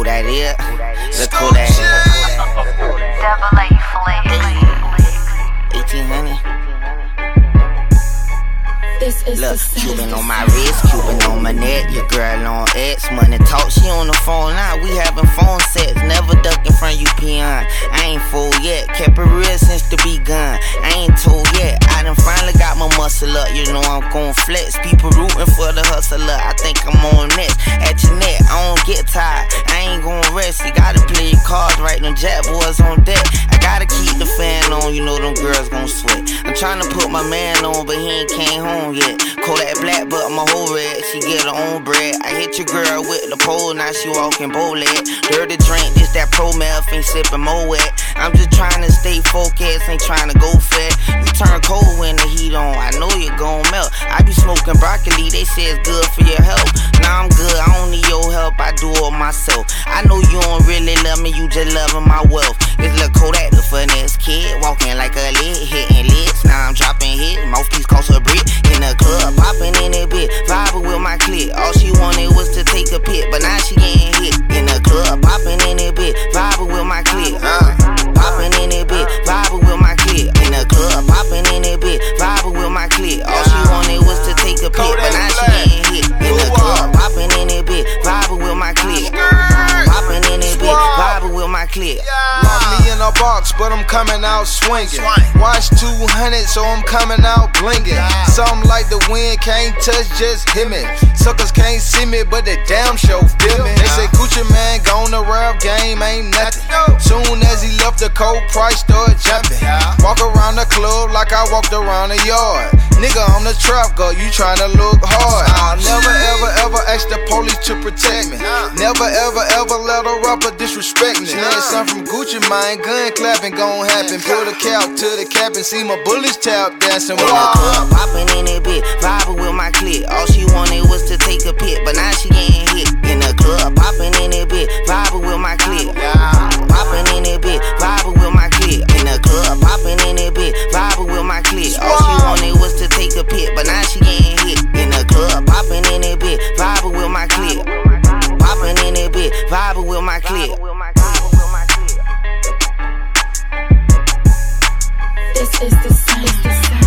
who that is? Look who that is. Double A Flex. 1800. Look, Cuban on my wrist, Cuban on my neck. Your girl on X, money talk, she on the phone now. We having phone sets, never ducking from you peon. I ain't full yet, kept it real since the begun. I ain't told yet, I done finally got my muscle up. You know I'm gon' flex, people rooting for the hustler. I think I'm on next, at your neck, I don't get tired. I ain't gon' rest, you gotta play your cards right, them jack boys on deck. I gotta keep the fan on, you know them girls gon' sweat. I'm tryna put my man on, but he ain't came home yet. Kodak black, but my whole red. She get her own bread. I hit your girl with the pole, now she walking bow-leg. Dirty drink, this that pro meth, ain't sipping more wet. I'm just trying to stay focused, ain't trying to go fat. You turn cold when the heat on, I know you gon' melt. I be smoking broccoli, they say it's good for your health. Now I'm good, I don't need your help, I do it myself. I know you don't really love me, you just loving my wealth. It's Lil Kodak, the funniest kid, walking like a lid, hitting lids. Now I'm dropping hits, mouthpiece cost a brick. In the club, popping in that bit, vibing with my clique. All she wanted was to take a pic, but now she getting hit. In the club, popping in that bit, vibing with my clique. Popping in that bit, vibing with my clique. In the club, popping in that bit, vibing with my clique. All she wanted was to take a pic, but now she getting hit. In the club, popping in that bit, vibing with my clique. Popping in that bit, vibing with my clique. Lock me in a box, but I'm coming out swinging. Watch 200, so I'm coming out blinging. Something like the wind can't touch, just hit me. Suckers can't see me, but the damn show feel me. They say Gucci man gone, the rap game ain't nothing. Soon as he left, the cold price started jumping. Walk around the club like I walked around the yard. Nigga, I'm the trap girl, you tryna look hard. I'll never ever ever ask the police to protect me. Never ever ever let a rapper disrespect me. Now something from Gucci mine, gun clapping gon' happen. Pull the cap to the cap and see my bullets tap dancing. In the club, popping in that bit, vibing with my clique. All she wanted was to take a pic, but now she getting hit. In the club, popping in that bit, vibing with my clique. Popping in that bit, vibing with my clique. In the club, popping in that bit, vibing with my clique. All she wanted was to take a pic, but now she getting hit. In the club, popping in that bit, vibing with my clique. Popping in that bit, vibing with my clique. This is the sound.